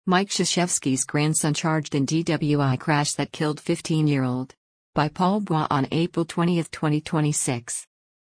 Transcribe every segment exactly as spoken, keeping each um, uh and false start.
Mike Krzyzewski's grandson charged in D W I crash that killed fifteen-year-old. By Paul Bois on April twentieth, twenty twenty-six.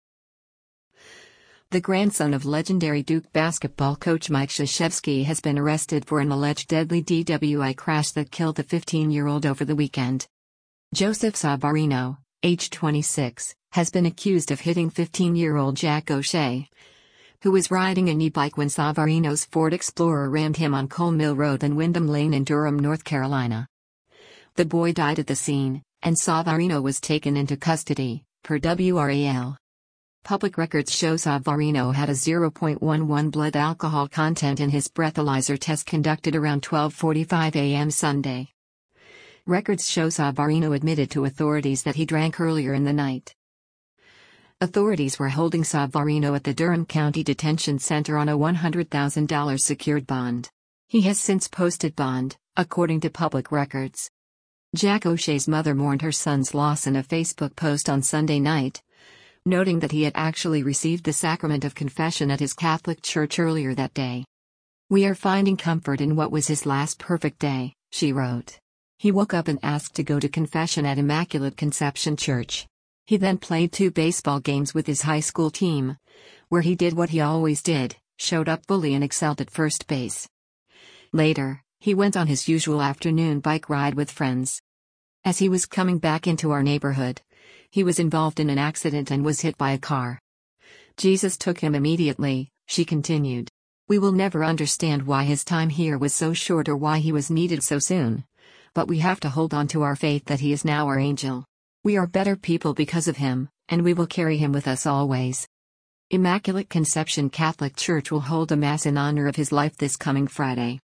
The grandson of legendary Duke basketball coach Mike Krzyzewski has been arrested for an alleged deadly D W I crash that killed the fifteen-year-old over the weekend. Joseph Savarino, age twenty-six, has been accused of hitting fifteen-year-old Jack O'Shea, who was riding an e-bike when Savarino's Ford Explorer rammed him on Cole Mill Road and Windham Lane in Durham, North Carolina. The boy died at the scene, and Savarino was taken into custody, per W R A L. Public records show Savarino had a zero point one one blood alcohol content in his breathalyzer test conducted around twelve forty-five a m Sunday. Records show Savarino admitted to authorities that he drank earlier in the night. Authorities were holding Savarino at the Durham County Detention Center on a one hundred thousand dollars secured bond. He has since posted bond, according to public records. Jack O'Shea's mother mourned her son's loss in a Facebook post on Sunday night, noting that he had actually received the sacrament of confession at his Catholic church earlier that day. "We are finding comfort in what was his last perfect day," she wrote. He woke up and asked to go to confession at Immaculate Conception Church. He then played two baseball games with his high school team, where he did what he always did, showed up fully and excelled at first base. Later, he went on his usual afternoon bike ride with friends. As he was coming back into our neighborhood, he was involved in an accident and was hit by a car. Jesus took him immediately, she continued. We will never understand why his time here was so short or why he was needed so soon. But we have to hold on to our faith that he is now our angel. We are better people because of him, and we will carry him with us always. Immaculate Conception Catholic Church will hold a Mass in honor of his life this coming Friday.